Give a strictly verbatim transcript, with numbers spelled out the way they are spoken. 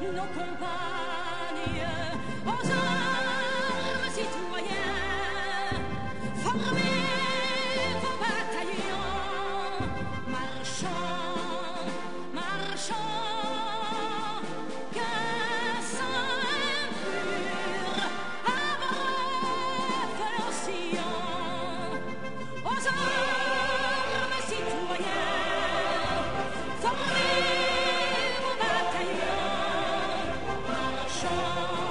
nos compagnes, aux armes citoyens, formez vos bataillons, marchons, marchons, qu'un sang impur abreuve nos sillons, aux armes citoyens, formez vos bataillons, marchons.